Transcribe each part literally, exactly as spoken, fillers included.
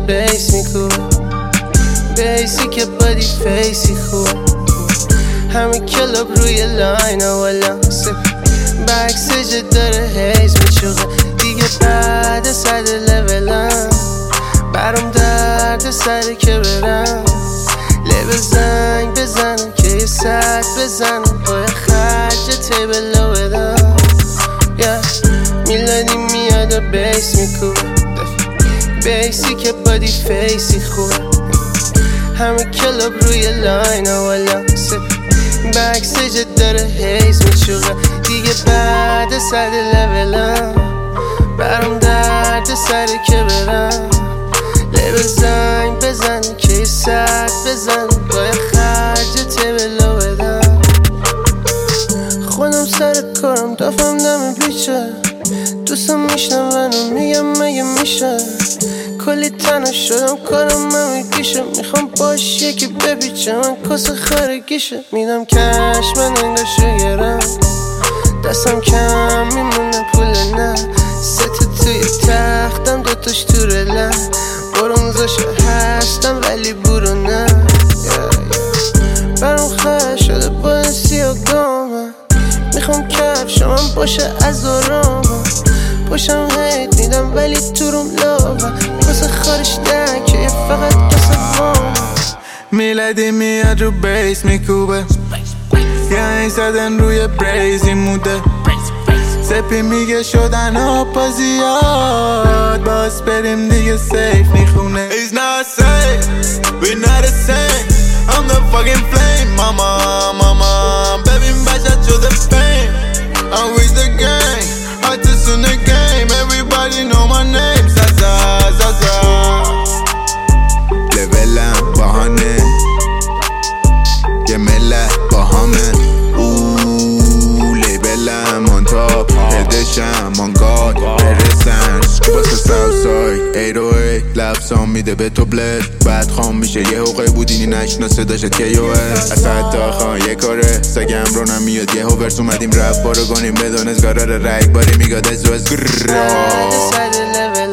بیس میکوبه، بیسی که بادی فیسی خوبه. همه کلاب روی لاین والا بکسج داره هیز میچوغه. دیگه بعد صد لولم برام درد سره که برم لبه زنگ بزنم که یه ساعت بزنم با یه خرج تیبلو بدم. yeah. میلادی میاد و بیس میکوبه، بیسی که بادی فیسی خوبه. همه کلاب روی لاین والا بکسج داره هیز میچوغه. دیگه بعد صد لولم برام درد سره که برم لبه زنگ بزن که یه ساعت بزن با یه خرج تیبلو بدم. خودم سر کارم دافم دم بیچه، دوستم میشنم ونو میگم مگه میشه. کلی تنها شدم کارم من میگیشه، میخوام باش یکی بپیچه من کس خارگیشه. میدم کش من انگاشو گرم دستم کم میمونه پول نه. ست توی تختم دوتاش تو رلم برونزاشو هستم ولی برو نه. برام خواهد شده با این سیاگامم، میخوام کفش من باشه از آرامم. پاشم هیت میدم ولی تو روم لاغم واسه خارش دکه یه فقط واسه وام. میلادی میاد رو بیس میکوبه، یعنی زدن روی بریزی موده. سپی میگه شدن آپا زیاد باز بریم دیگه سیف میخونه. It's not safe, we're not the same. I'm the fucking flame, mama, mama. Baby بشت شده fame, I'm with the gang, artists in the game. Everybody know my name, Zaza, Zaza. لولم بهانه یه ملت با همه اوه لیبلم آن تاپ هدشم آن گاد برسن واسه ساوساید ایت او ایت لبسام میده به تو بلد. بعد خام میشه یه حقه بودینی نشناسه داشت که یو از حتی خان یه کاره سگم رو نمیاد یه هوورس اومدیم رفت بارو گانیم بدانست قرار رای باری میگاد از از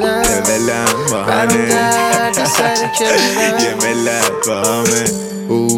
لولم بهانه یه ملت با همه